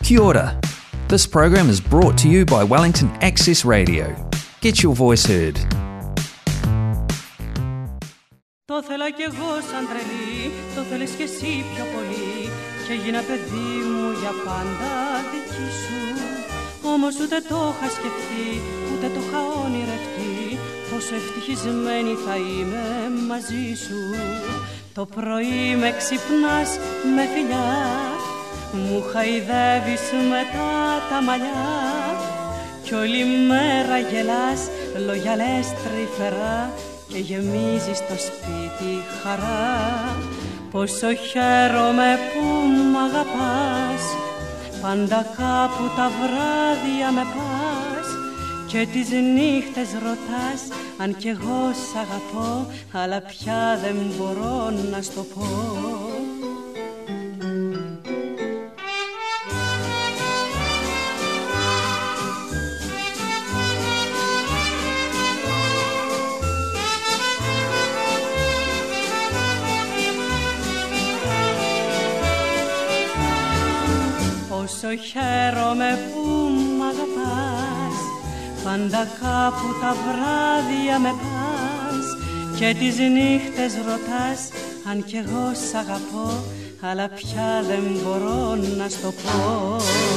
Kia ora. This program is brought to you by Wellington Access Radio. Get your voice heard. Το θέλα κι εγώ σαν τρελή, το θέλεις κι εσύ πιο πολύ και έγινα παιδί μου για πάντα δική σου. Όμως ούτε το είχα σκεφτεί, ούτε το είχα όνειρευτεί πόσο ευτυχισμένη θα είμαι μαζί σου. Το πρωί με ξυπνάς με φιλιά, μου χαϊδεύεις μετά τα μαλλιά κι όλη μέρα γελάς λόγια λες τρυφερά και γεμίζεις το σπίτι χαρά. Πόσο χαίρομαι που μ' αγαπάς, πάντα κάπου τα βράδια με πας και τις νύχτες ρωτάς αν κι εγώ σ' αγαπώ, αλλά πια δεν μπορώ να σ' το πω. Πόσο χαίρομαι που μ' αγαπάς, πάντα κάπου τα βράδια με πας και τις νύχτες ρωτάς αν κι εγώ σ' αγαπώ, αλλά πια δεν μπορώ να σ' το πω.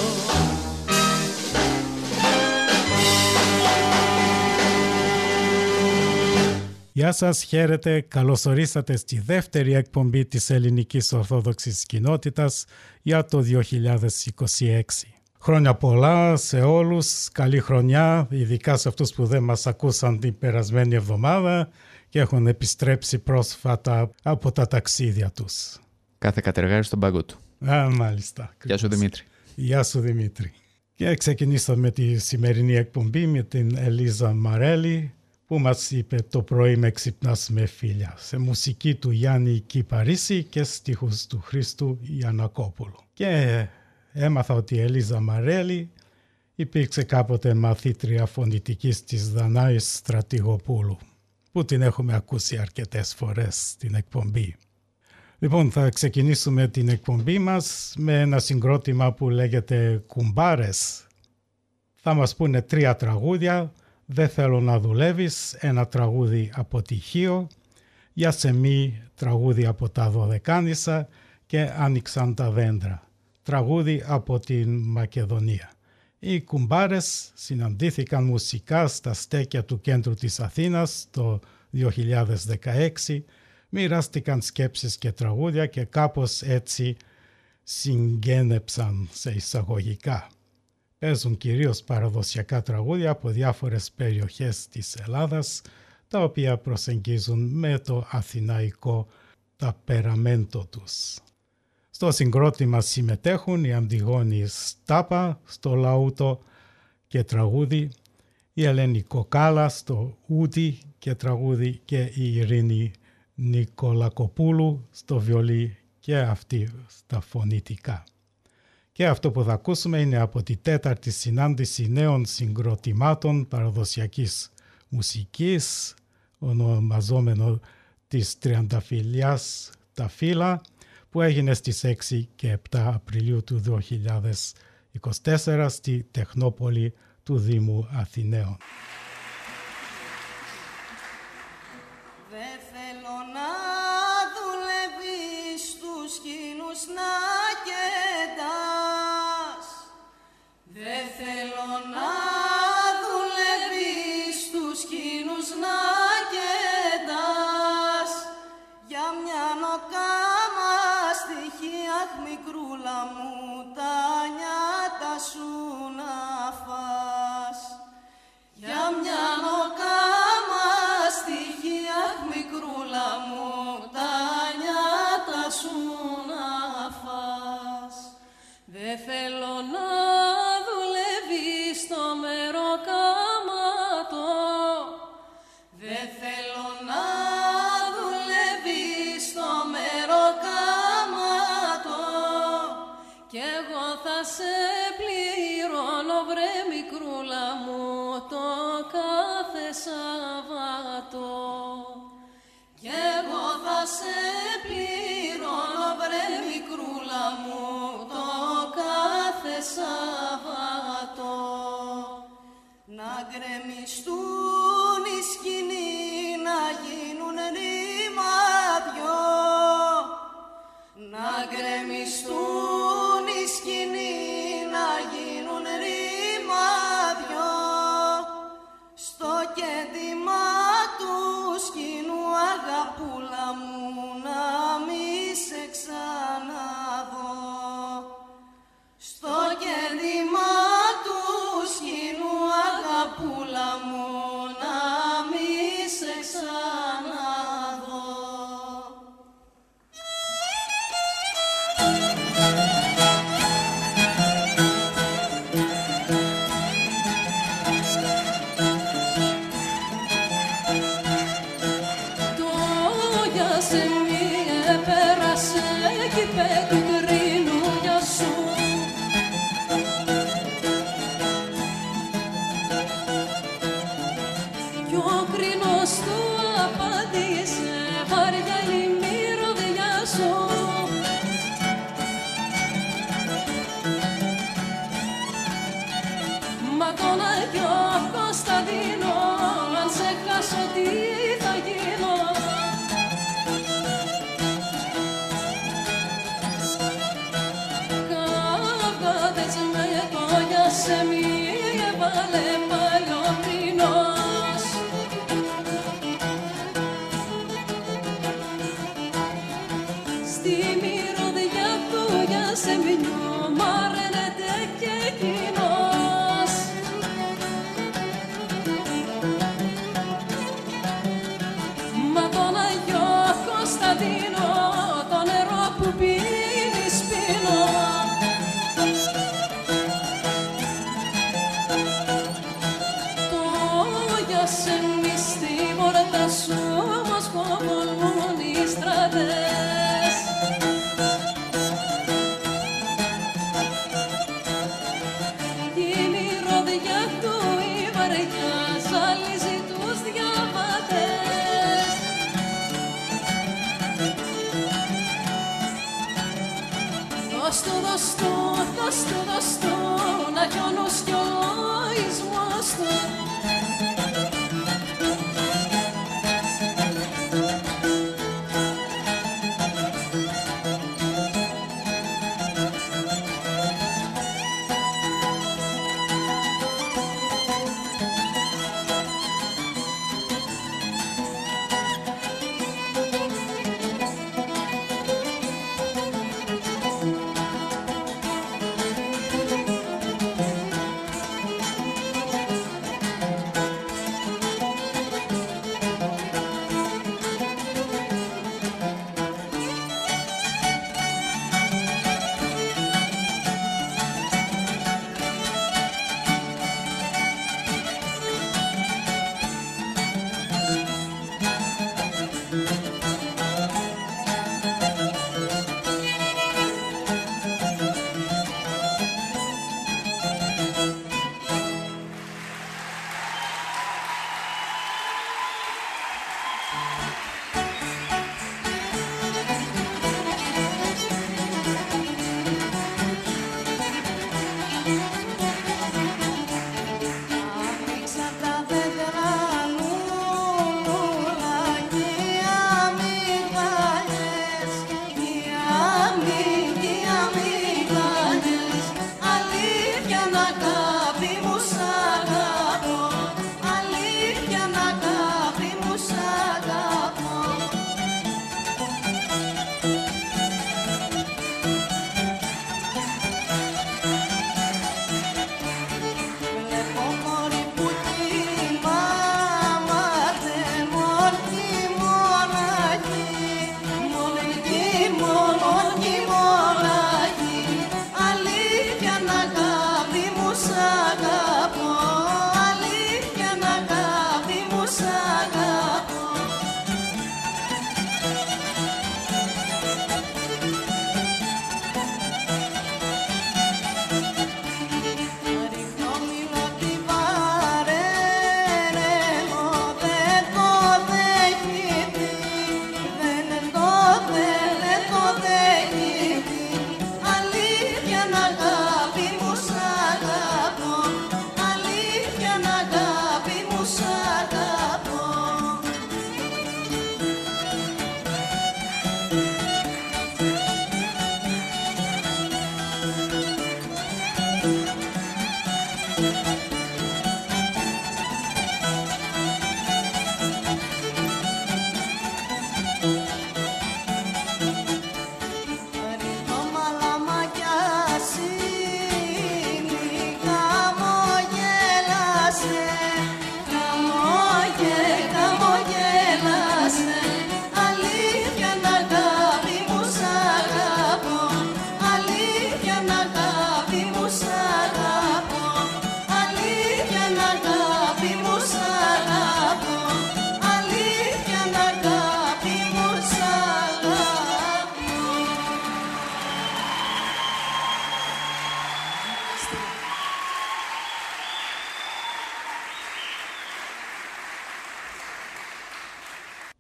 Γεια σας, χαίρετε, καλώς ορίσατε στη δεύτερη εκπομπή της Ελληνικής Ορθόδοξης Κοινότητας για το 2026. Χρόνια πολλά σε όλους, καλή χρονιά, ειδικά σε αυτούς που δεν μας ακούσαν την περασμένη εβδομάδα και έχουν επιστρέψει πρόσφατα από τα ταξίδια τους. Κάθε κατεργάρι στον πάγκο του. Μάλιστα. Γεια σου Δημήτρη. Γεια σου Δημήτρη. Και ξεκινήσαμε τη σημερινή εκπομπή με την Ελίζα Μαρέλη, που μας είπε το πρωί με ξυπνάς με φίλια, σε μουσική του Γιάννη Κυπαρίση και στίχους του Χρήστου Ιαννακόπουλου. Και έμαθα ότι η Ελίζα Μαρέλη υπήρξε κάποτε μαθήτρια φωνητικής της Δανάης Στρατηγοπούλου, που την έχουμε ακούσει αρκετές φορές στην εκπομπή. Λοιπόν, θα ξεκινήσουμε την εκπομπή μας με ένα συγκρότημα που λέγεται Κουμπάρες. Θα μας πούνε 3 τραγούδια. «Δεν θέλω να δουλεύεις», ένα τραγούδι από τυχείο, «Για σεμί», τραγούδι από τα Δωδεκάνησα και «Άνοιξαν τα δέντρα», τραγούδι από την Μακεδονία. Οι Κουμπάρες συναντήθηκαν μουσικά στα στέκια του κέντρου της Αθήνας το 2016, μοιράστηκαν σκέψεις και τραγούδια και κάπως έτσι συγγένεψαν σε εισαγωγικά. Παίζουν κυρίως παραδοσιακά τραγούδια από διάφορες περιοχές της Ελλάδας, τα οποία προσεγγίζουν με το αθηναϊκό ταπεραμέντο τους. Στο συγκρότημα συμμετέχουν η Αντιγόνη Στάπα στο λαούτο και τραγούδι, η Ελένη Κοκάλα στο ούτι και τραγούδι και η Ειρήνη Νικολακοπούλου στο βιολί και αυτή στα φωνητικά. Και αυτό που θα ακούσουμε είναι από τη 4η συνάντηση νέων συγκροτημάτων παραδοσιακής μουσικής, ονομαζόμενο της Τριανταφυλλιάς τα Φύλλα, που έγινε στις 6 και 7 Απριλίου του 2024 στη Τεχνόπολη του Δήμου Αθηναίων. Δεν θέλω να δουλεύεις τους σκήνους να κεντάς. Δεν θέλω να δουλεύεις τους σκήνους να κεντάς. Για μια νοκάμα στοιχεία μικρούλα μου τα νιάτα σου να φας. Για μια νοκάμα στοιχεία μικρούλα μου τα νιάτα σου να φας. Δεν θέλω να δουλεύεις στο μεροκάματο. Δεν θέλω να δουλεύεις στο μεροκάματο. Κι εγώ θα σε πληρώνω βρε μικρούλα μου το κάθε Σαββάτο. Κι εγώ θα σε πληρώνω βρε μικρούλα μου το κάθε Σαββάτο. Να γκρεμιστούν οι σκηνοί, να γίνουν ρημαδιό. Να γκρεμιστούν οι σκηνοί, να γίνουν ρημαδιό. Στο κέντημα του σκηνού, αγαπούλα μου, να μη σε ξαναδώ. Στο κέντημα του σκηνού, αγαπούλα μου, να μη σε ξαναδώ. Το Γιασεμί επέρασε κι είπε του κρίνου για σου. Κι ο κρίνος του απάντησε, βαριά η μυρωδιά σου. Μα τον Άγιο Κωνσταντίνο, αν σε χάσω τι θα γίνω. Καβγάτες με το Γιασεμί, έβαλε πάλι ο κρίνος. Στη μυρωδιά του Γιασεμινιού, μαραίνεται και εκείνος. Μα τον Άγιο Κωνσταντίνο, το νερό που πίνει σπίνω. Το Γιασεμί στη πόρτα σου, όμως φοβολούν οι στρατές. Η μυρωδιά του η βαριά ζαλίζει τους διαβατές. Δώσ' του, να έχει ο νους κι ο λογισμός του.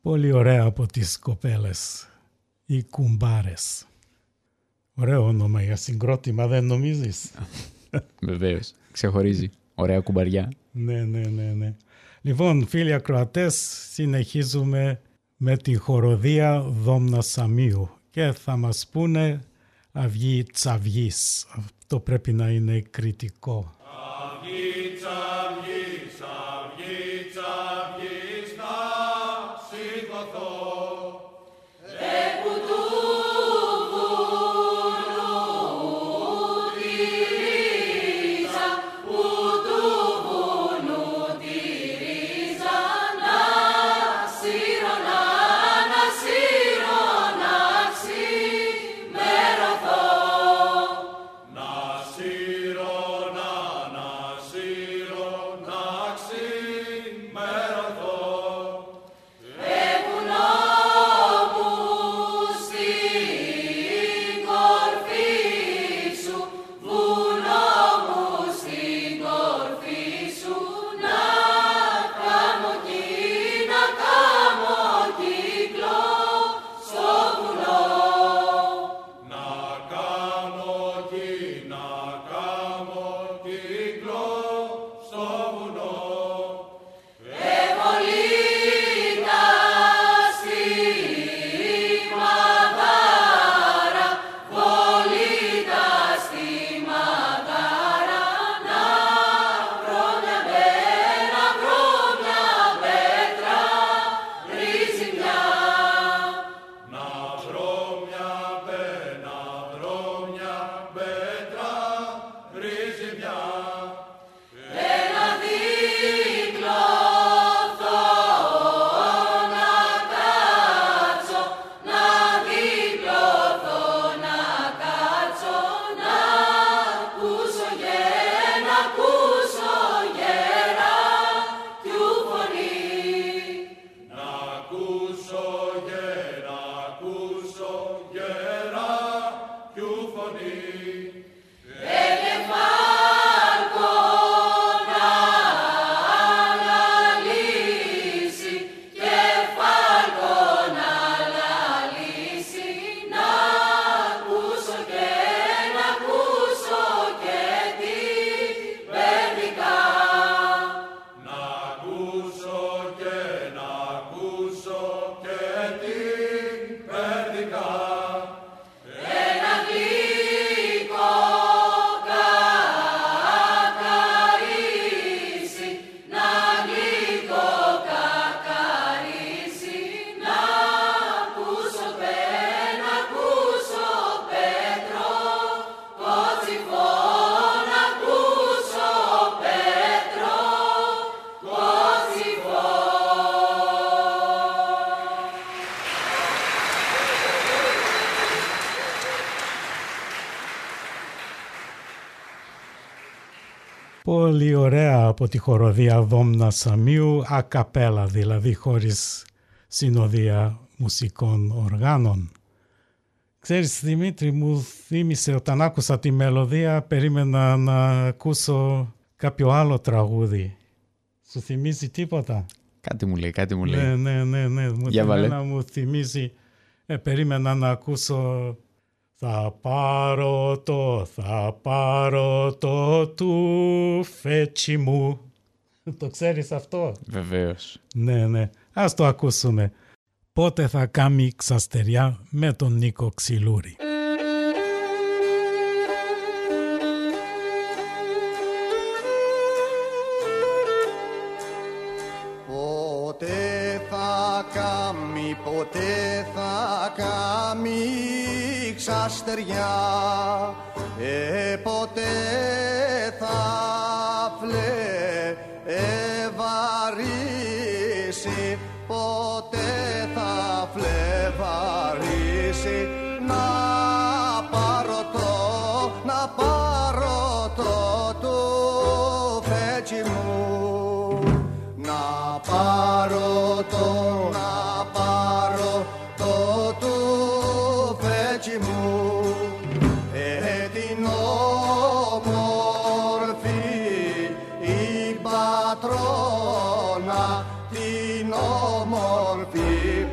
Πολύ ωραία από τις κοπέλες, οι κουμπάρες. Ωραίο όνομα για συγκρότημα, δεν νομίζεις? Βεβαίως, ξεχωρίζει. Ωραία κουμπαριά. Ναι. Λοιπόν, φίλοι ακροατές, συνεχίζουμε με τη χοροδία Δόμνα Σαμίου και θα μας πούνε αυγή τσαυγής. Αυτό πρέπει να είναι κριτικό. Αυγή τσαυγής, αυγή τσαυγής, να σηκωθώ. Πολύ ωραία από τη χοροδία Δόμνα Σαμίου, ακαπέλα δηλαδή, χωρίς συνοδεία μουσικών οργάνων. Ξέρεις Δημήτρη, μου θύμισε όταν άκουσα τη μελωδία, περίμενα να ακούσω κάποιο άλλο τραγούδι. Σου θυμίζει τίποτα? Κάτι μου λέει. Ναι. Μου θυμίζει, περίμενα να ακούσω θα πάρω το τουφέτσι μου. Το ξέρεις αυτό? Βεβαίως. Ναι. Ας το ακούσουμε. Πότε θα κάμει ξαστεριά με τον Νίκο Ξυλούρη. Ποτέ θα κάμει ξαστεριά, ποτέ θα φλεβαρίσει, ποτέ θα φλεβαρίσει. Να πάρω το τουφέτσι μου, να πάρω το τουφέτσι μου, την όμορφη η πατρόνα, την όμορφη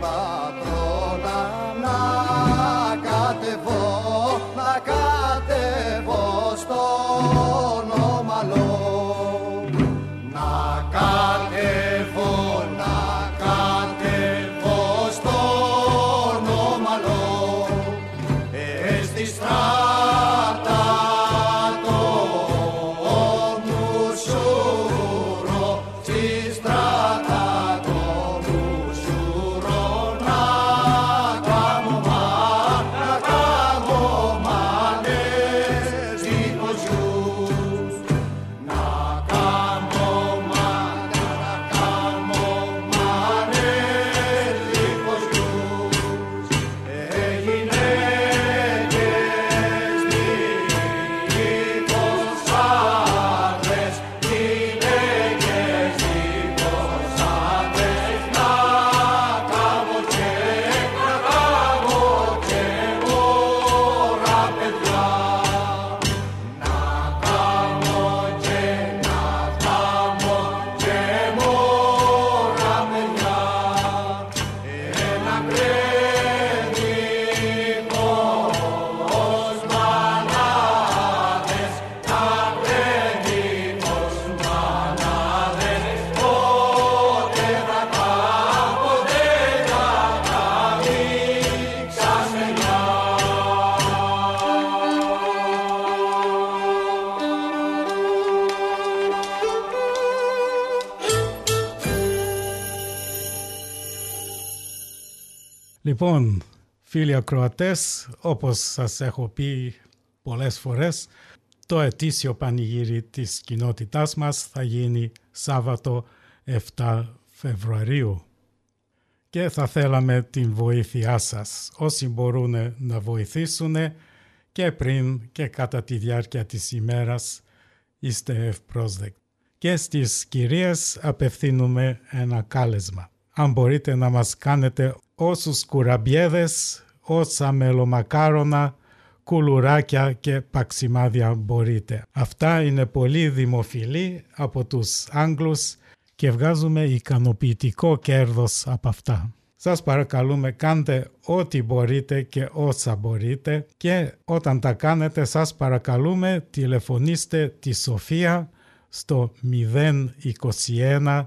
Λοιπόν, φίλοι ακροατές, όπως σας έχω πει πολλές φορές, το ετήσιο πανηγύρι της κοινότητάς μας θα γίνει Σάββατο 7 Φεβρουαρίου. Και θα θέλαμε την βοήθειά σας. Όσοι μπορούν να βοηθήσουν και πριν και κατά τη διάρκεια της ημέρας είστε ευπρόσδεκτοι. Και στις κυρίες απευθύνουμε ένα κάλεσμα. Αν μπορείτε να μας κάνετε όσους κουραμπιέδες, όσα μελομακάρονα, κουλουράκια και παξιμάδια μπορείτε. Αυτά είναι πολύ δημοφιλή από τους Άγγλους και βγάζουμε ικανοποιητικό κέρδος από αυτά. Σας παρακαλούμε, κάντε ό,τι μπορείτε και όσα μπορείτε και όταν τα κάνετε σας παρακαλούμε τηλεφωνήστε τη Σοφία στο 021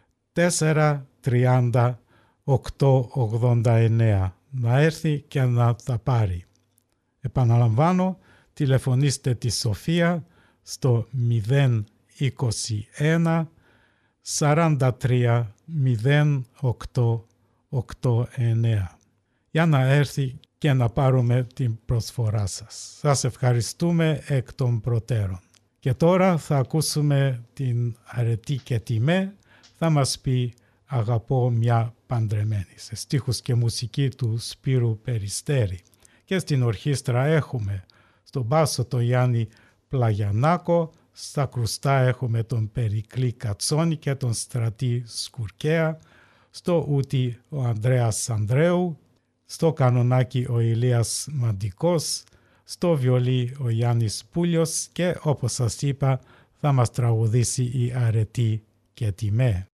430 889 να έρθει και να τα πάρει. Επαναλαμβάνω, τηλεφωνήστε τη Σοφία στο 021 43 0889 για να έρθει και να πάρουμε την προσφορά σας. Σας ευχαριστούμε εκ των προτέρων. Και τώρα θα ακούσουμε την Αρετή και Τιμέ, θα μας πει «Αγαπώ μια παντρεμένη» σε στίχους και μουσική του Σπύρου Περιστέρη. Και στην ορχήστρα έχουμε στον μπάσο τον Γιάννη Πλαγιανάκο, στα κρουστά έχουμε τον Περικλή Κατσόνη και τον Στρατή Σκουρκέα, στο ούτι ο Ανδρέας Ανδρέου, στο κανονάκι ο Ηλίας Μαντικός, στο βιολί ο Γιάννης Πούλιος και όπως σας είπα θα μας τραγουδήσει η Αρετή και Τιμέ.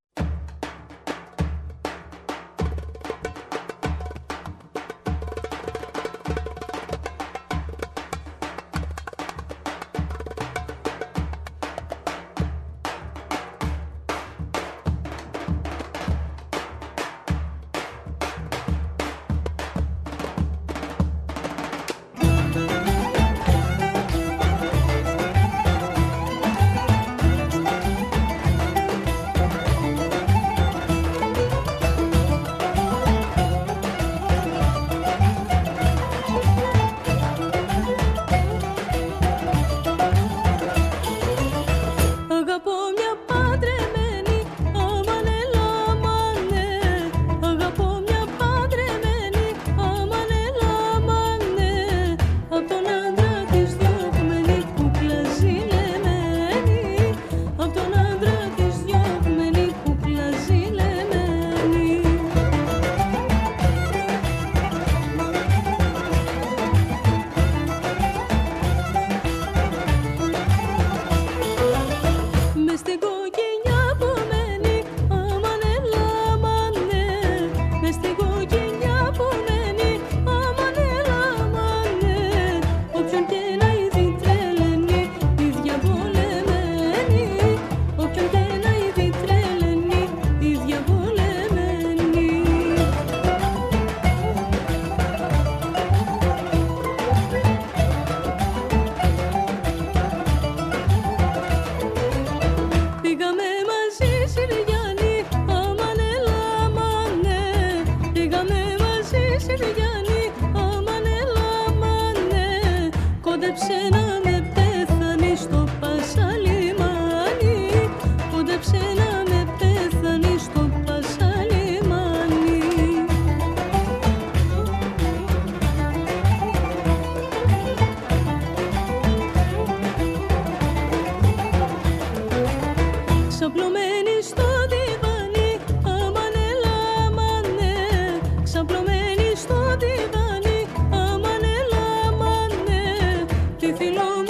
Θέλω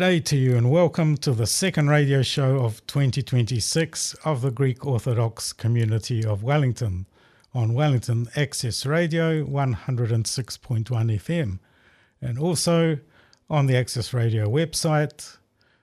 G'day to you and welcome to the second radio show of 2026 of the Greek Orthodox community of Wellington on Wellington Access Radio 106.1 FM and also on the Access Radio website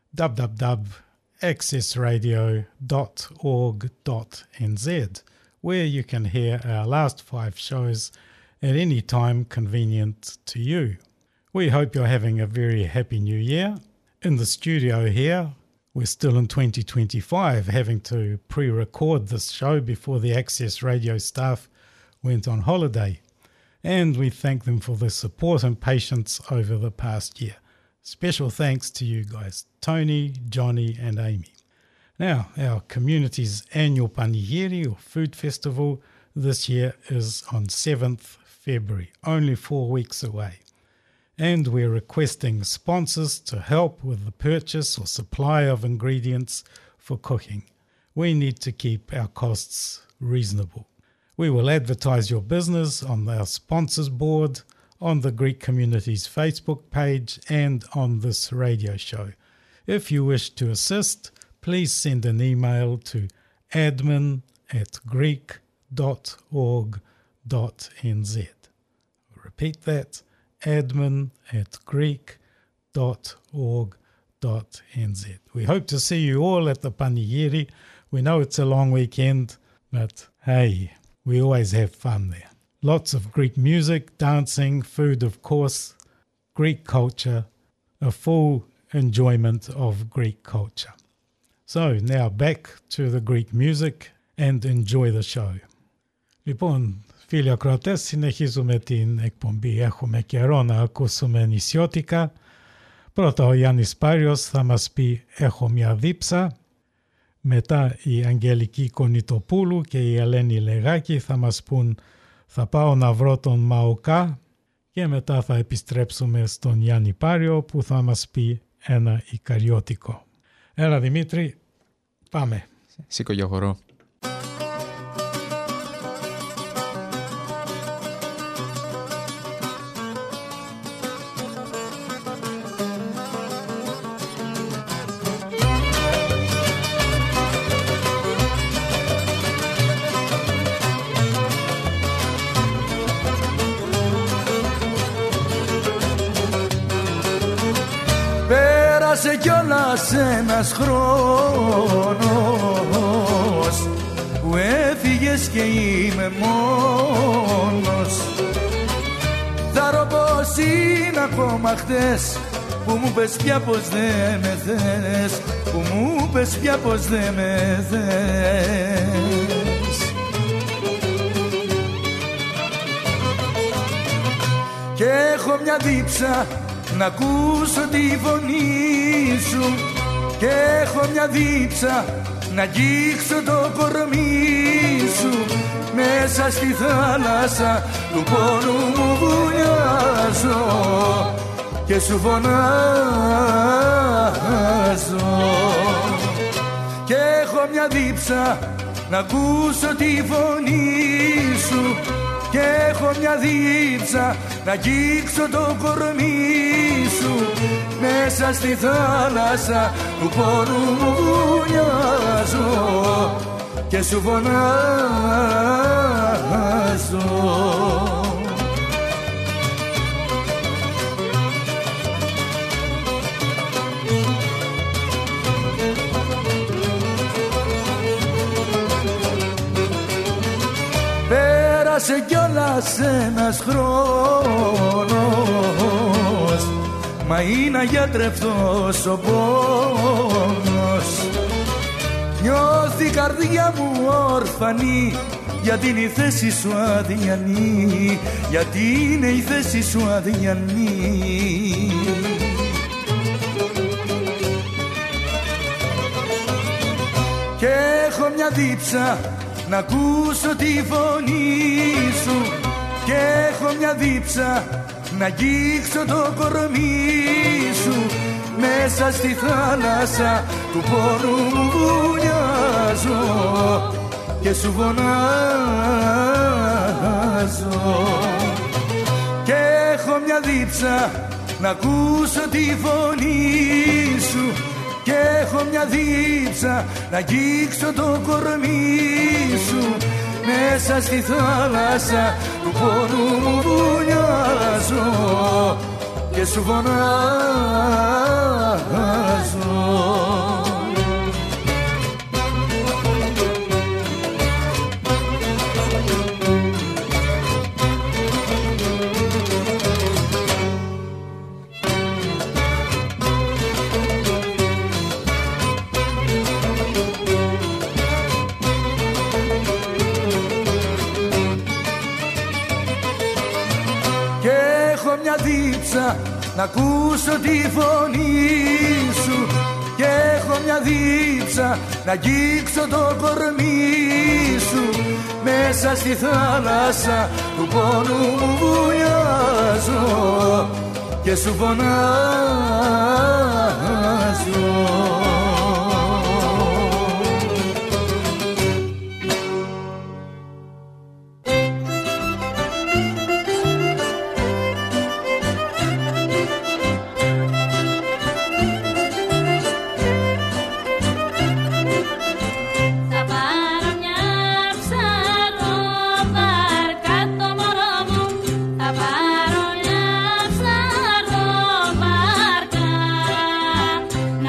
www.accessradio.org.nz, where you can hear our last 5 shows at any time convenient to you. We hope you're having a very happy new year. In the studio here, we're still in 2025, having to pre-record this show before the Access Radio staff went on holiday. And we thank them for their support and patience over the past year. Special thanks to you guys, Tony, Johnny and Amy. Now, our community's annual Panigiri or food festival this year is on 7th February, only 4 weeks away. And we're requesting sponsors to help with the purchase or supply of ingredients for cooking. We need to keep our costs reasonable. We will advertise your business on our sponsors board, on the Greek community's Facebook page, and on this radio show. If you wish to assist, please send an email to admin@greek.org.nz. Repeat that. admin@greek.org.nz. We hope to see you all at the Panigiri. We know it's a long weekend, but hey, we always have fun there. Lots of Greek music, dancing, food of course, Greek culture, a full enjoyment of Greek culture. So now back to the Greek music and enjoy the show. Λοιπόν, φίλοι ακροατές, συνεχίζουμε την εκπομπή. Έχουμε καιρό να ακούσουμε νησιώτικα. Πρώτα ο Γιάννης Πάριος θα μας πει «Έχω μια δίψα». Μετά η Αγγελική Κονιτοπούλου και η Ελένη Λεγάκη θα μας πούν «Θα πάω να βρω τον Μαοκά». Και μετά θα επιστρέψουμε στον Γιάννη Πάριο που θα μας πει ένα Ικαριώτικο. Έλα Δημήτρη, πάμε. Σήκω για χορό. Πέρασε κιόλας ένας χρόνος που έφυγες και είμαι μόνος. Θα ρω πως είναι ακόμα χτες που μου πες πια πως δεν με θες, που μου πες πια πως δεν με θες. Και έχω μια δίψα να ακούσω τη φωνή σου και έχω μια δίψα να αγγίξω το κορμί σου. Μέσα στη θάλασσα του πόνου μου βουλιάζω και σου φωνάζω. Και έχω μια δίψα να ακούσω τη φωνή σου και έχω μια δίψα να αγγίξω το κορμί σου. Μέσα στη θάλασσα του πόνου μου βουλιάζω και σου φωνάζω. Πέρασε κιόλας ένας χρόνος, μα είναι αγιατρευτός ο πόνος. Νιώθει η καρδιά μου όρφανη, γιατί είναι η θέση σου αδιανή, γιατί είναι η θέση σου αδιανή. Και έχω μια δίψα να ακούσω τη φωνή σου και έχω μια δίψα να αγγίξω το κορμί σου. Μέσα στη θάλασσα του πόνου μου βουλιάζω και σου φωνάζω. Και έχω μια δίψα να ακούσω τη φωνή σου. Και έχω μια δίψα να αγγίξω το κορμί σου. Μέσα στη θάλασσα του πόνου μου βουλιάζω και σου φωνάζω. Να ακούσω τη φωνή σου. Και έχω μια δίψα να αγγίξω το κορμί σου. Μέσα στη θάλασσα του πόνου μου βουλιάζω και σου φωνάζω. Να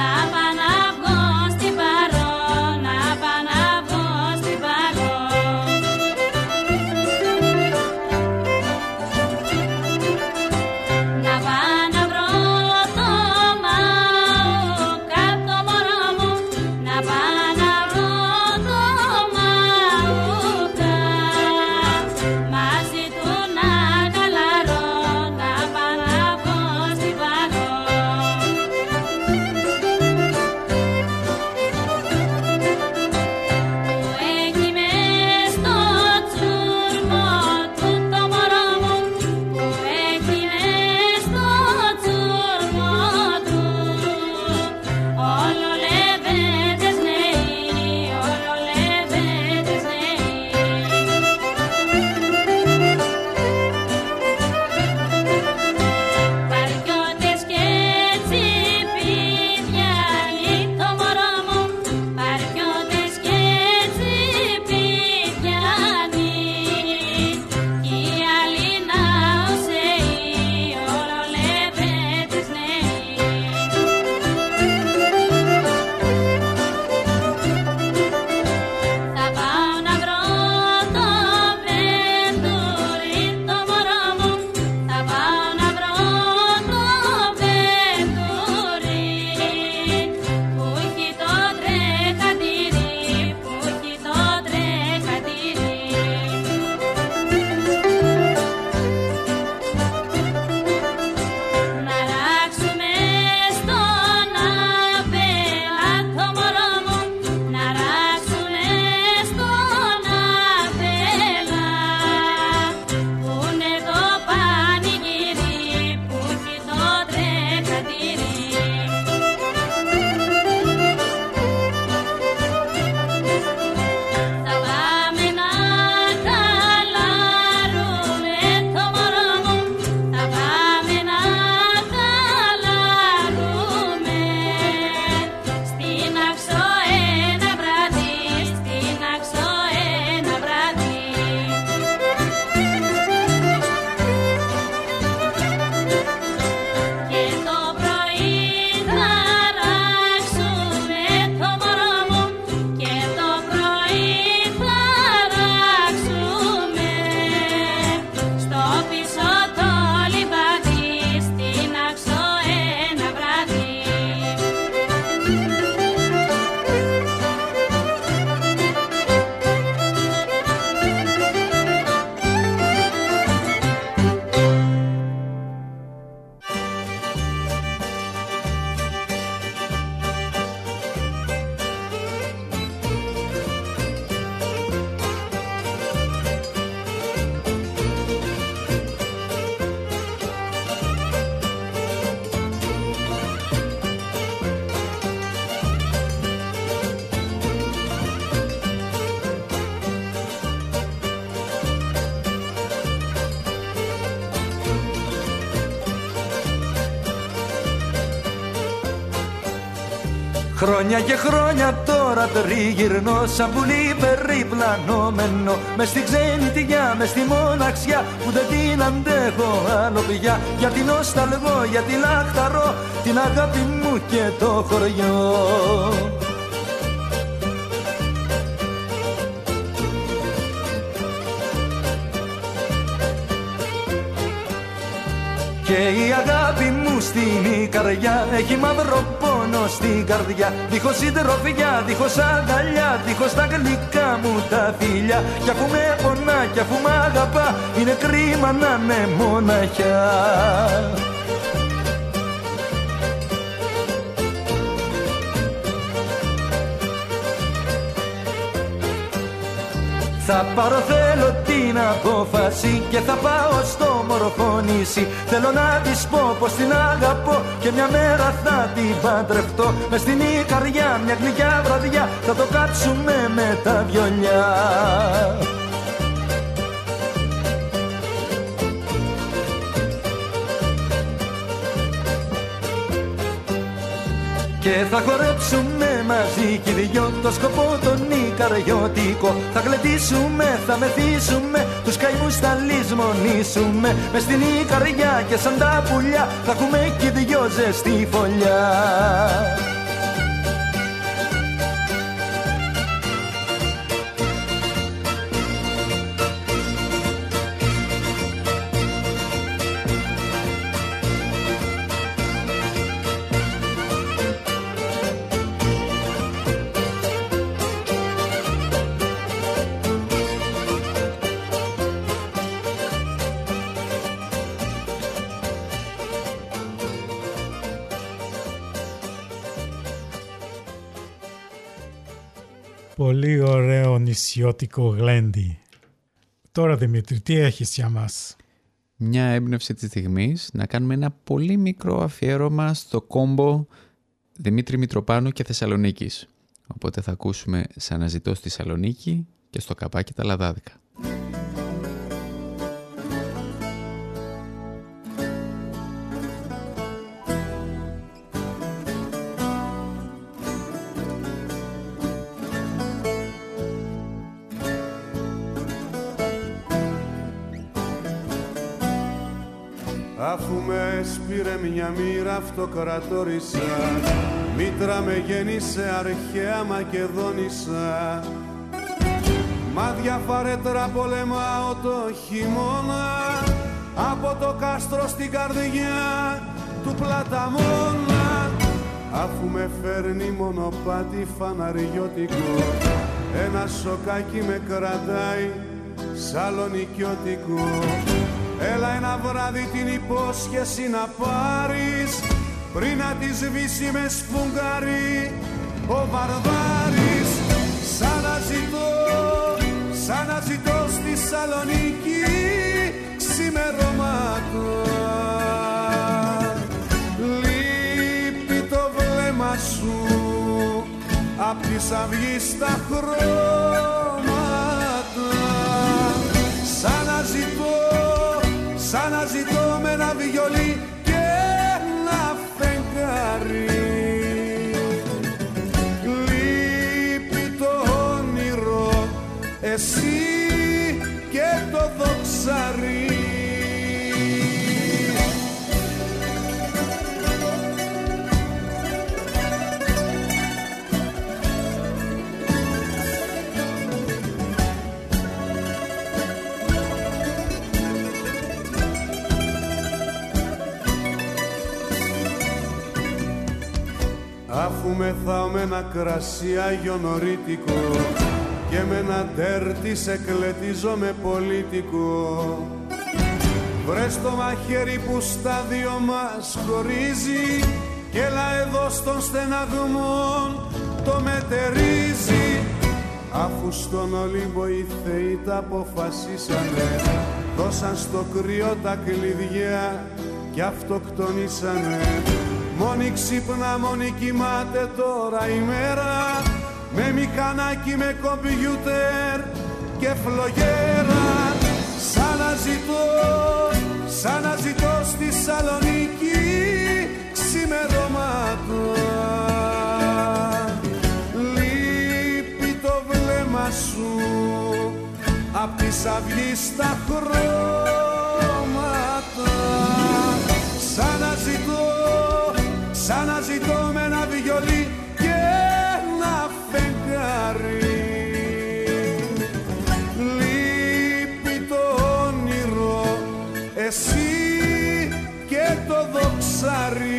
Χρόνια και χρόνια τώρα τριγυρνώ σαν πουλί περιπλανόμενο μες στη ξενιτιά, μες στη μοναξιά που δεν την αντέχω άλλο πια. Γιατί νοσταλγώ, γιατί λαχταρώ την αγάπη μου και το χωριό. Και η αγάπη μου στην καρδιά έχει μαύρο πόνο στην καρδιά. Δίχως συντροφιά, δίχως αγκαλιά, δίχως τα γλυκά μου τα φιλιά. Κι αφού με πονά, κι αφού μ' αγαπά, είναι κρίμα να με μοναχιά. Θα πάρω θέλω την απόφαση και θα πάω στο μορφωνήσι. Θέλω να της πω πως την αγαπώ και μια μέρα θα την παντρευτώ. Μες στην Ικαριά μια γλυκιά βραδιά θα το κάτσουμε με τα βιολιά. Και θα χορέψουμε μαζί κι οι δυο το σκοπό τον Ικαριώτικο. Θα γλεντήσουμε, θα μεθύσουμε, τους καημούς θα λησμονήσουμε. Μες στην Ικαριά και σαν τα πουλιά θα έχουμε κι οι δυο ζεστή φωλιά. Πολύ ωραίο νησιώτικο γλέντι. Τώρα Δημήτρη, τι έχεις για μας? Μια έμπνευση της στιγμής να κάνουμε ένα πολύ μικρό αφιέρωμα στο κόμπο Δημήτρη Μητροπάνου και Θεσσαλονίκης. Οπότε θα ακούσουμε «Σ' αναζητώ στη Θεσσαλονίκη» και στο καπάκι τα λαδάδικα. Αφού με σπήρε μια μοίρα αυτοκρατόρισα, μήτρα με γέννησε αρχαία Μακεδόνισσα. Μα διαφαρέτρα πολεμάω το χειμώνα, από το κάστρο στην καρδιά του Πλαταμόνα. Αφού με φέρνει μονοπάτι φαναριώτικο, ένα σοκάκι με κρατάει σαλονικιώτικο. Έλα ένα βράδυ την υπόσχεση να πάρεις, πριν να τη σβήσει με σφουγγάρι ο Βαρβάρης. Σαν να ζητώ στη Σαλονίκη ξημερώματα. Λείπει το βλέμμα σου απ' της αυγής τα χρώματα. Σαν να ζητώ με ένα βιολί και ένα φεγγάρι. Λείπει το όνειρο, εσύ και το δοξάρι. Αφού μεθάω με ένα κρασί αγιονορίτικο και με ένα τέρτι σε κλετίζω με πολίτικο, βρες το μαχαίρι που στα δυο μας χωρίζει και έλα εδώ στον στεναγμό το μετερίζει. Αφού στον Ολύμπο οι θεοί τα αποφασίσανε, δώσαν στο κρύο τα κλειδιά και αυτοκτονήσανε. Μόνη ξύπνα, μόνη κοιμάται τώρα η μέρα, με μηχανάκι, με κομπιούτερ και φλογέρα. Σαν να ζητώ στη Σαλονίκη ξημερώματα. απ' της αυγής τα χρώματα. Σαν να ζητώ με ένα βιολί και ένα φεγγάρι. Λείπει το όνειρο, εσύ και το δοξάρι.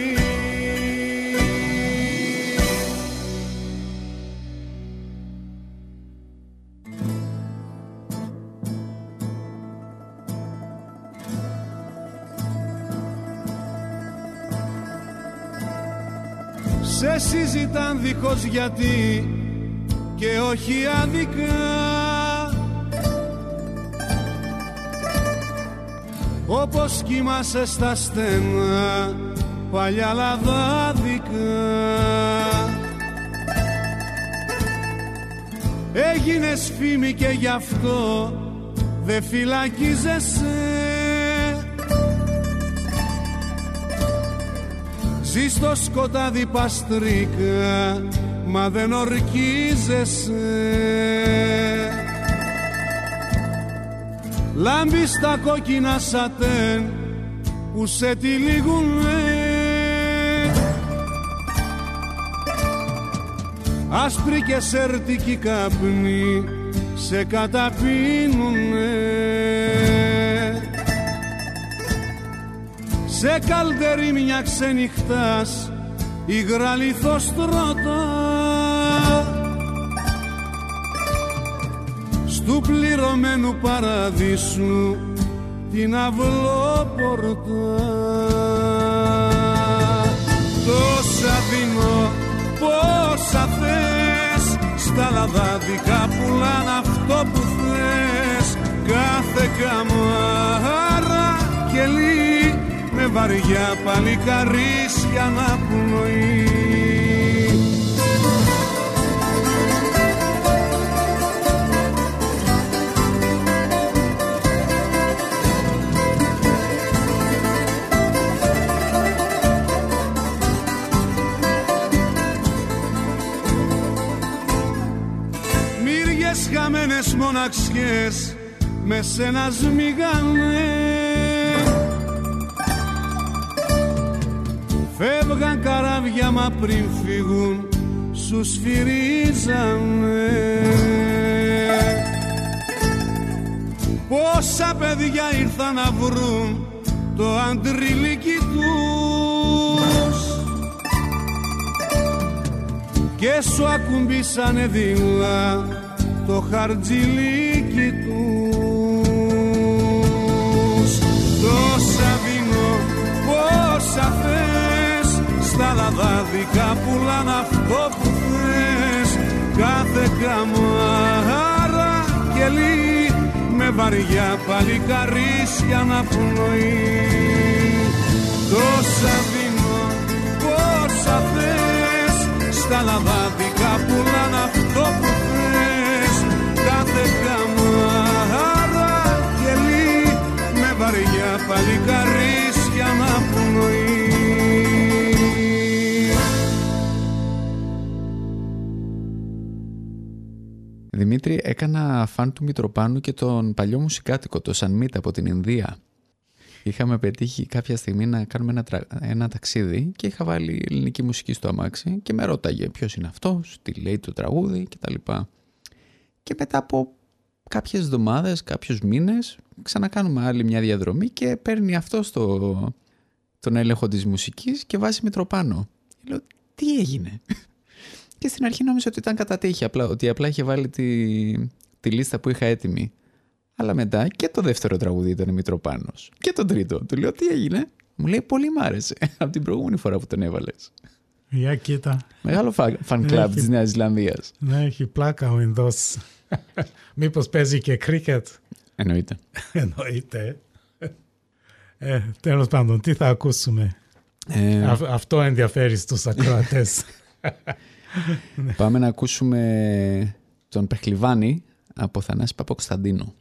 Σε συζητάν δίχως γιατί και όχι άδικα, όπως κοιμάσαι στα στένα παλιά λαδάδικα. Έγινες φήμη και γι' αυτό δε φυλακίζεσαι. Ζεις στο σκοτάδι παστρίκα, μα δεν ορκίζεσαι. Λάμπεις τα κόκκινα σατέν που σε τυλίγουνε. Άσπρη και σερτική καπνή σε καταπίνουνε. Σε καλτερί μια ξενυχτάς υγρά λιθοστρώτα. Στου πληρωμένου παραδείσου την αυλόπορτα. Τόσα δίνω, πόσα θες, στα λαδάδικα πουλάν αυτό που θες. Κάθε καμάρα και λύ με βαριά παλικαρίσια να πνοεί. Μύριες χαμένες μοναξιές με σένα σμίγανε. Φεύγαν καράβια μα πριν φύγουν σου σφυρίζανε. Πόσα παιδιά ήρθαν να βρουν το αντριλίκι τους και σου ακουμπήσανε δειλά το χαρτζιλίκι τους. Τόσα δίνω, πόσα θες, στα λαδάδικα πουλάν αυτό που θες. Κάθε καμάρα και λύ με βαριά παλικαρίσια να πνοεί. Τόσα δίνω, πόσα θες, στα λαδάδικα πουλάν αυτό που θες. Κάθε καμάρα και λύ με βαριά παλικαρίσια να πνοεί. Δημήτρη, έκανα φαν του Μητροπάνου και τον παλιό μουσικάτικο, το Σανμίτα από την Ινδία. Είχαμε πετύχει κάποια στιγμή να κάνουμε ένα ταξίδι και είχα βάλει ελληνική μουσική στο αμάξι και με ρώταγε ποιος είναι αυτός, τι λέει το τραγούδι κτλ. Και μετά από κάποιες εβδομάδες, κάποιους μήνες, ξανακάνουμε άλλη μια διαδρομή και παίρνει αυτό τον έλεγχο της μουσικής και βάζει Μητροπάνο. Λέω, τι έγινε? Και στην αρχή νόμιζα ότι ήταν κατά τύχη, ότι απλά είχε βάλει τη λίστα που είχα έτοιμη. Αλλά μετά και το δεύτερο τραγούδι ήταν Μητροπάνος. Και το τρίτο. Του λέω, τι έγινε? Μου λέει, πολύ μ' άρεσε από την προηγούμενη φορά που τον έβαλες. Για κοίτα. Μεγάλο fan club της Νέας Ζηλανδίας. Ναι, έχει πλάκα ο Ινδός. Μήπως παίζει και κρίκετ? Εννοείται. Εννοείται. Τέλος πάντων, τι θα ακούσουμε? Αυτό ενδιαφέρει στους ακροατές. Πάμε να ακούσουμε τον Πεχλιβάνη από Θανάση Παπακοσταντίνου.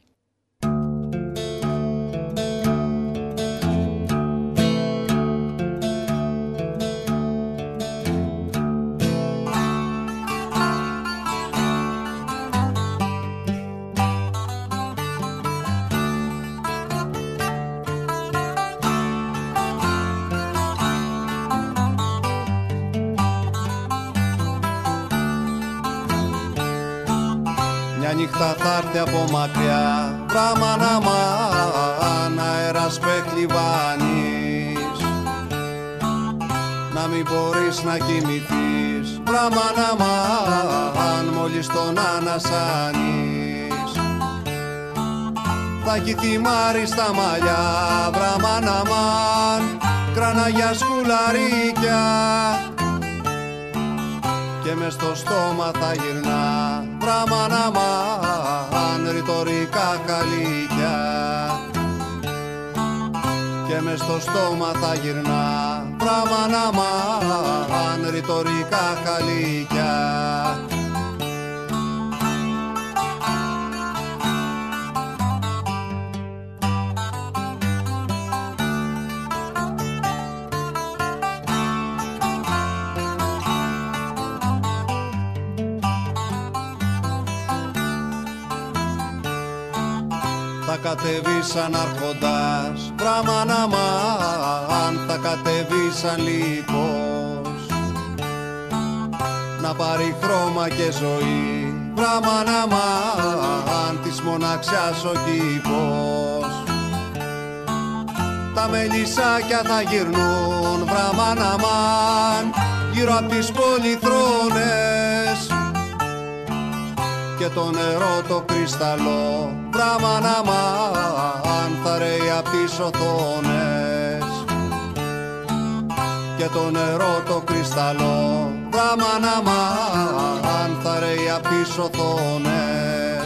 Μια νύχτα θα έρθει από μακριά, βραμάν αμάν, αέρας πεχλιβάνεις. Να μην μπορείς να κοιμηθείς, βραμάν αμάν, μόλις τον ανασάνεις. Θα έχει θυμάρει στα μαλλιά, βραμάν αμάν, κραναγιά σκουλαρίκια. Και μες στο στόμα θα γυρνά, βραμάν αμάν, ρητορικά χαλίκια. Και μες στο στόμα θα γυρνά, βραμάν αμάν, ρητορικά χαλίκια. Θα κατεβεί σαν αρχοντάς, βραμάν αμάν, θα κατεβεί σαν λύκος. Να πάρει χρώμα και ζωή, βραμάν αμάν, της μοναξιάς ο κήπος. Τα μελισσάκια θα γυρνούν, βραμάν αμάν, γύρω απ' τις πολυθρόνες. Και το νερό το κρυσταλλό, βραμάν αμάν, θα ρέει απ' τις οθόνες. Και το νερό το κρυσταλλό, βραμάν αμάν, θα ρέει απ' τις οθόνες.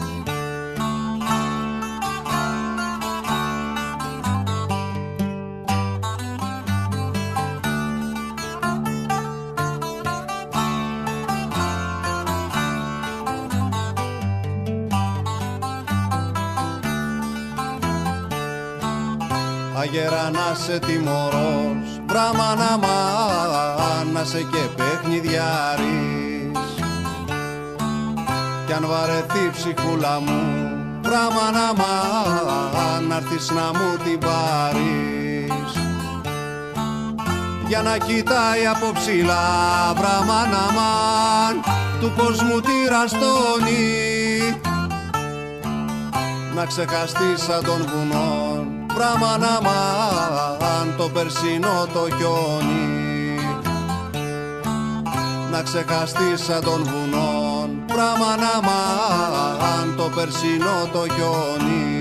Αγέρα να σε τιμωρός, βραμάν αμάν, να σε και παιχνιδιάρης. Κι αν βαρεθεί ψυχούλα μου, βραμάν αμάν, να'ρθεις να μου την πάρεις. Για να κοιτάει από ψηλά, βραμάν αμάν, του κόσμου τη ραστόνη. Να ξεχαστείς σαν των βουνών, βραμάν αμάν, το περσινό το χιόνι. Να ξεχαστείς σαν των βουνών, βραμάν αμάν, το περσινό το χιόνι.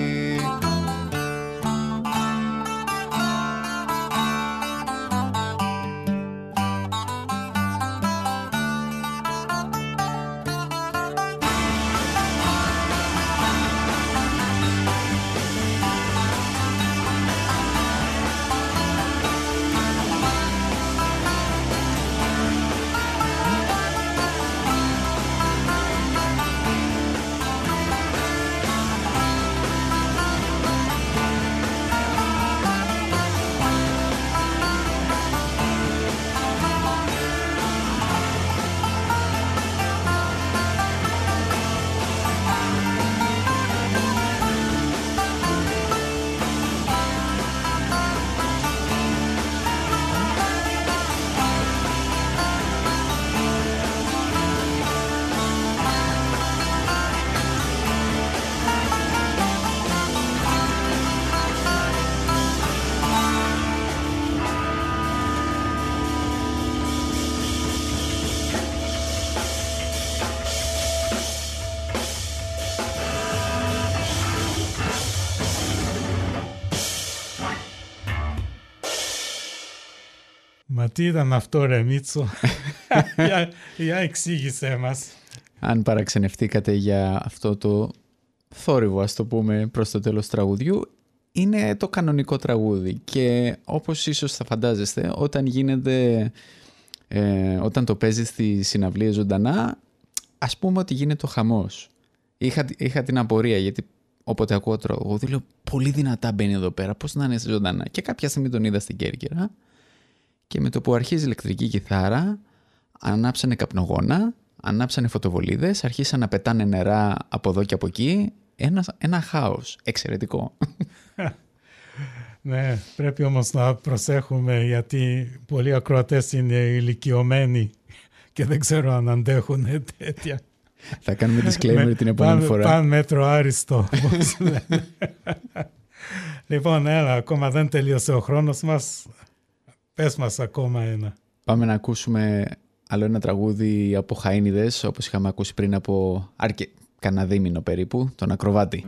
Μα τι ήταν αυτό ρε Μίτσο, για εξήγησέ μας. Αν παραξενευτήκατε για αυτό το θόρυβο, ας το πούμε, προς το τέλος τραγουδιού, είναι το κανονικό τραγούδι και όπως ίσως θα φαντάζεστε, όταν το παίζει στη συναυλία ζωντανά, ας πούμε ότι γίνεται ο χαμός. Είχα την απορία γιατί όποτε ακούω τραγούδι λέω πολύ δυνατά μπαίνει εδώ πέρα, πώς να είναι ζωντανά. Και κάποια στιγμή τον είδα στην Κέρκυρα και με το που αρχίζει η ηλεκτρική κιθάρα ανάψανε καπνογόνα, ανάψανε φωτοβολίδες, αρχίσαν να πετάνε νερά από εδώ και από εκεί. Ένα χάος εξαιρετικό. Ναι, πρέπει όμως να προσέχουμε γιατί πολλοί ακροατές είναι ηλικιωμένοι και δεν ξέρω αν αντέχουν τέτοια. Θα κάνουμε disclaimer την επόμενη φορά. Παν μέτρο άριστο. Λοιπόν, έλα, ακόμα δεν τελείωσε ο χρόνος μας. Πες μας ακόμα ένα. Πάμε να ακούσουμε άλλο ένα τραγούδι από Χαΐνιδες, όπως είχαμε ακούσει πριν από κανένα δίμηνο περίπου, τον Ακροβάτη.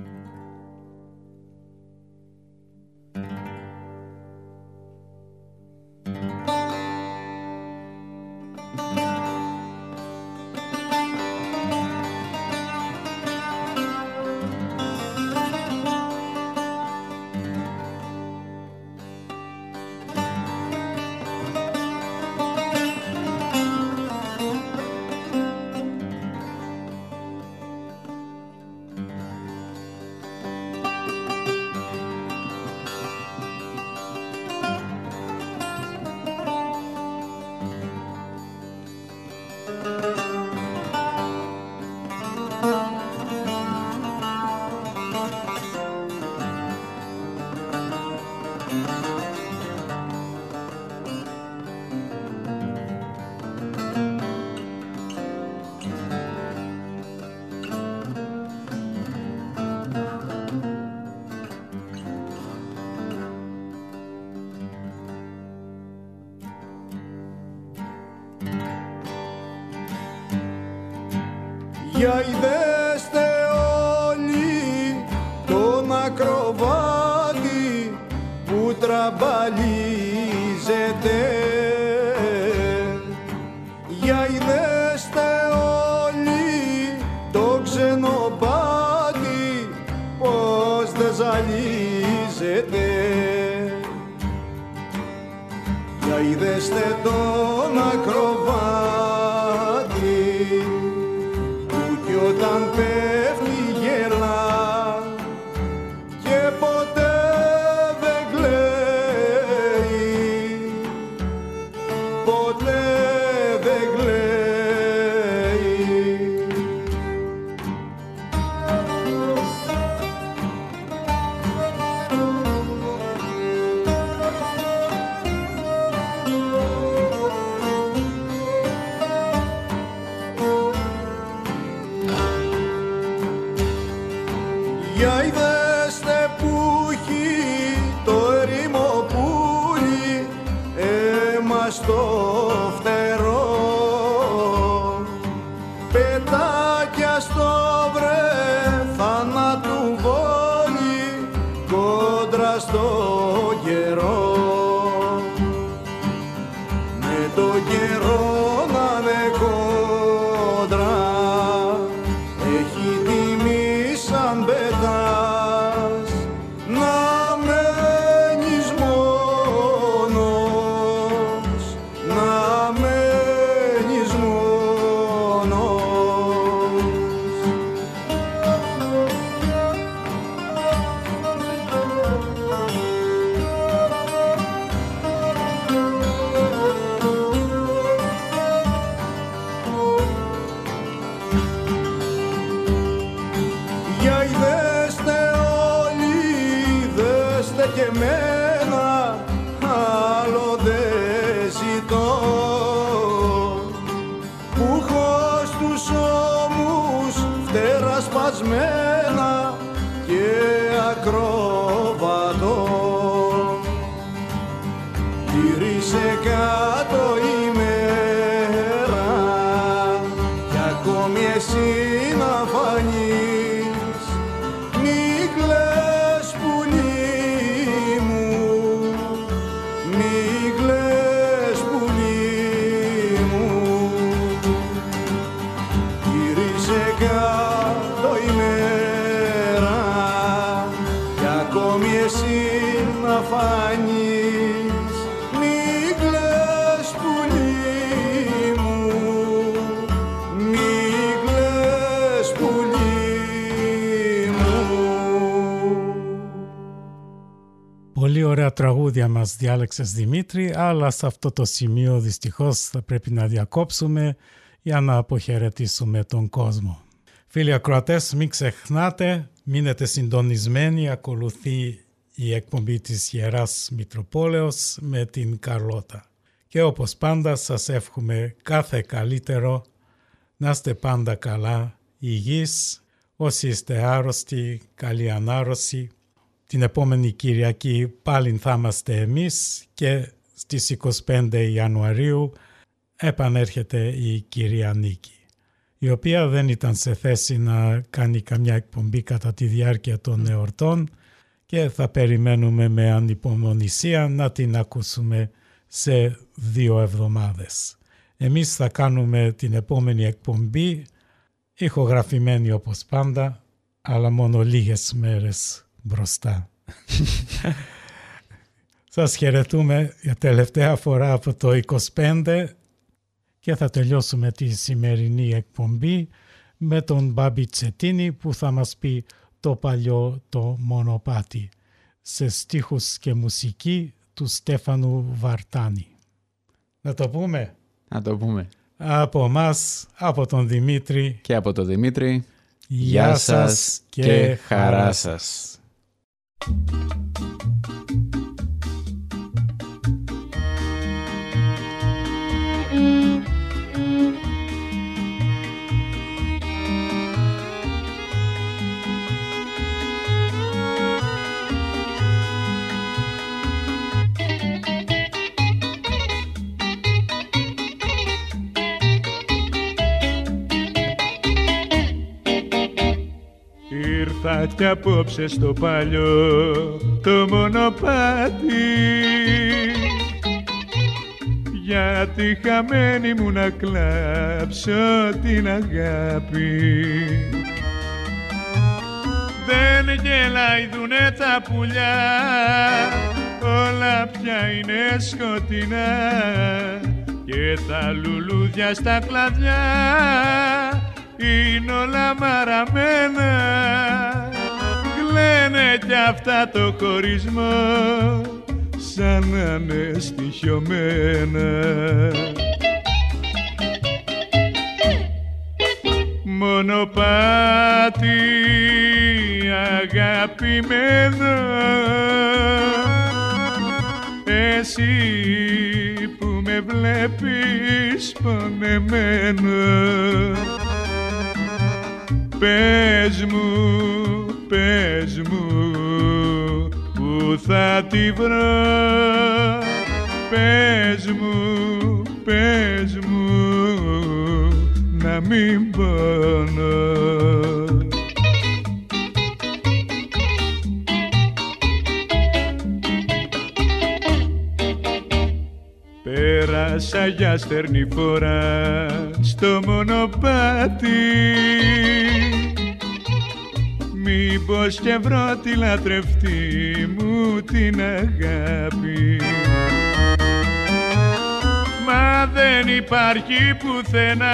Για είδεστε όλοι τον Ακροβάτη που τραμπαλίζεται. Για είδεστε όλοι το ξενοπάτη πως δεν ζαλίζεται. Για είδεστε τον Ακροβάτη όταν πέφτει γελά και ποτέ δεν κλαίει, ποτέ δεν κλαίει. Για είδεστε που έχει το ερήμο πουλί αίμα στο φτερό, πετάκια στο βρε θανάτου βόλι κόντρα στο καιρό. Με το καιρό να είναι κόντρα έχει τιμή σαν πετάς να μένεις μόνος, να μένεις μόνος. Για είδεστε όλοι, δέστε και εμένα, άλλο δεν ζητώ, που έχω στους ώμους φτερά σπασμένα και ακροβατώ. Γύρισε κάτω η μέρα κι ακόμη εσύ να φανείς. Μη κλαις πουλί μου, μη κλαις πουλί μου. Γύρισε κάτω η μέρα κι ακόμη εσύ να φανείς. Μη κλαις πουλί μου, μη κλαις πουλί μου. Πολύ ωραία τραγούδια μας διάλεξες, Δημήτρη, αλλά σε αυτό το σημείο δυστυχώς θα πρέπει να διακόψουμε για να αποχαιρετήσουμε τον κόσμο. Φίλοι ακροατές, μην ξεχνάτε, μείνετε συντονισμένοι, ακολουθεί η εκπομπή της Ιεράς Μητροπόλεως με την Καρλώτα. Και όπως πάντα σας εύχομαι κάθε καλύτερο, να είστε πάντα καλά υγιείς. Όσοι είστε άρρωστοι, καλή ανάρρωση. Την επόμενη Κυριακή πάλι θα είμαστε εμείς και στις 25 Ιανουαρίου επανέρχεται η κυρία Νίκη, η οποία δεν ήταν σε θέση να κάνει καμιά εκπομπή κατά τη διάρκεια των εορτών και θα περιμένουμε με ανυπομονησία να την ακούσουμε σε 2 εβδομάδες. Εμείς θα κάνουμε την επόμενη εκπομπή ηχογραφημένη όπως πάντα, αλλά μόνο λίγες μέρες μπροστά. Σας χαιρετούμε για τελευταία φορά από το 25 και θα τελειώσουμε τη σημερινή εκπομπή με τον Μπάμπη Τσετίνη που θα μας πει το παλιό το μονοπάτι σε στίχους και μουσική του Στέφανου Βαρτάνη. Να το πούμε? Να το πούμε. Από μας, από τον Δημήτρη και από τον Δημήτρη, γεια σας και χαρά σας. Ήρθα κι απόψε στο παλιό το μονοπάτι, γιατί χαμένη μου να κλάψω την αγάπη. Δεν γελάιδουνε τα πουλιά, όλα πια είναι σκοτεινά και τα λουλούδια στα κλαδιά είναι όλα μαραμένα. Κλαίνε κι αυτά το χωρισμό σαν να είναι στοιχειωμένα. Μονοπάτι αγαπημένο, εσύ που με βλέπεις πονεμένο, πες μου που θα τη βρω, πες μου να μην πονώ. Πέρασα για στερνή φορά στο μονοπάτι, μήπως και βρω τη λατρευτή μου την αγάπη. Μα δεν υπάρχει πουθενά,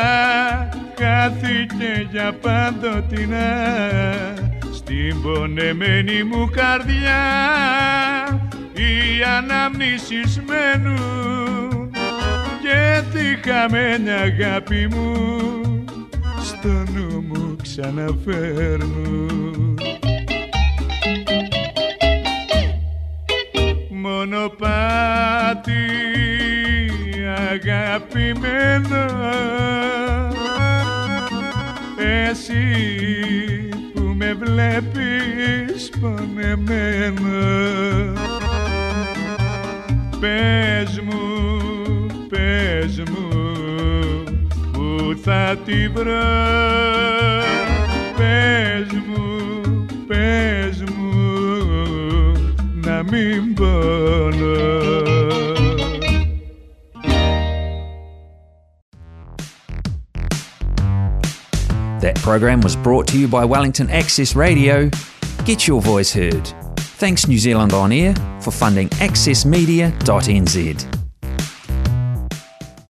χάθηκε για πάντοτινά στην πονεμένη μου καρδιά. Οι αναμνήσεις μένουν και τη χαμένη αγάπη μου στο νου μου ξαναφέρνουν. Μονοπάτι αγαπημένο, εσύ που με βλέπεις πονεμένο, πες μου που θα τη βρω, πες μου να μην πονώ. That program was brought to you by Wellington Access Radio. Get your voice heard. Thanks New Zealand On Air for funding accessmedia.nz.